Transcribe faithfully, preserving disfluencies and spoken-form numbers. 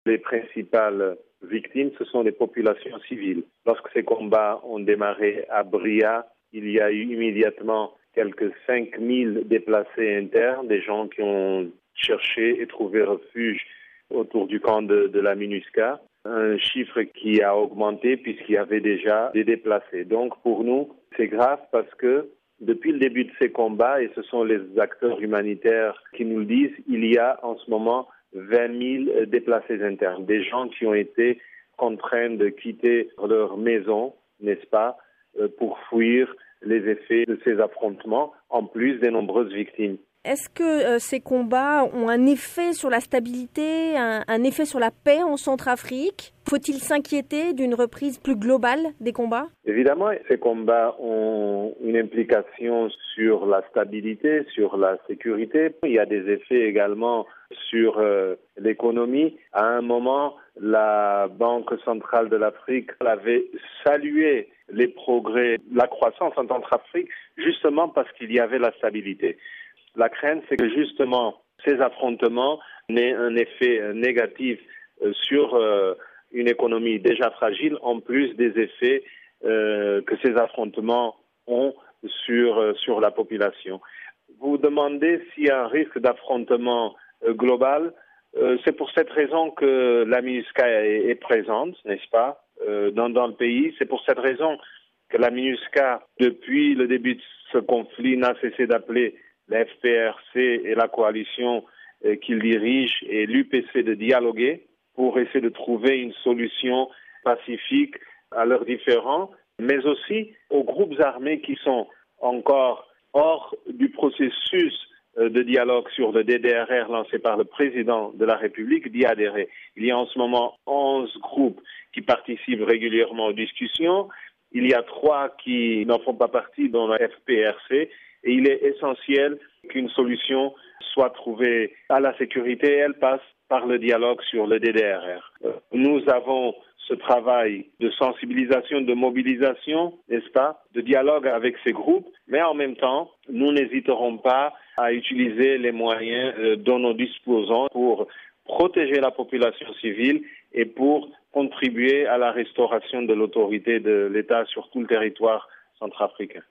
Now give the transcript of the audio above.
Les principales victimes, ce sont les populations civiles. Lorsque ces combats ont démarré à Bria, il y a eu immédiatement quelques cinq mille déplacés internes, des gens qui ont cherché et trouvé refuge autour du camp de, de la MINUSCA, un chiffre qui a augmenté puisqu'il y avait déjà des déplacés. Donc pour nous, c'est grave parce que depuis le début de ces combats, et ce sont les acteurs humanitaires qui nous le disent, il y a en ce moment vingt mille déplacés internes, des gens qui ont été contraints de quitter leur maison, n'est-ce pas, pour fuir les effets de ces affrontements, en plus des nombreuses victimes. Est-ce que euh, ces combats ont un effet sur la stabilité, un, un effet sur la paix en Centrafrique ? Faut-il s'inquiéter d'une reprise plus globale des combats ? Évidemment, ces combats ont une implication sur la stabilité, sur la sécurité. Il y a des effets également sur euh, l'économie. À un moment, la Banque centrale de l'Afrique avait salué les progrès, la croissance en Centrafrique, justement parce qu'il y avait la stabilité. La crainte, c'est que justement ces affrontements n'aient un effet négatif sur euh, une économie déjà fragile, en plus des effets euh, que ces affrontements ont sur, euh, sur la population. Vous demandez s'il y a un risque d'affrontement euh, global. Euh, c'est pour cette raison que la MINUSCA est, est présente, n'est-ce pas, euh, dans, dans le pays. C'est pour cette raison que la MINUSCA, depuis le début de ce conflit, n'a cessé d'appeler la F P R C et la coalition euh, qu'il dirige et l'U P C de dialoguer pour essayer de trouver une solution pacifique à leurs différends, mais aussi aux groupes armés qui sont encore hors du processus euh, de dialogue sur le D D R R lancé par le président de la République d'y adhérer. Il y a en ce moment onze groupes qui participent régulièrement aux discussions. Il y a trois qui n'en font pas partie dans la F P R C. Et il est essentiel qu'une solution soit trouvée à la sécurité. Elle passe par le dialogue sur le D D R R. Nous avons ce travail de sensibilisation, de mobilisation, n'est-ce pas, de dialogue avec ces groupes, mais en même temps, nous n'hésiterons pas à utiliser les moyens dont nous disposons pour protéger la population civile et pour contribuer à la restauration de l'autorité de l'État sur tout le territoire centrafricain.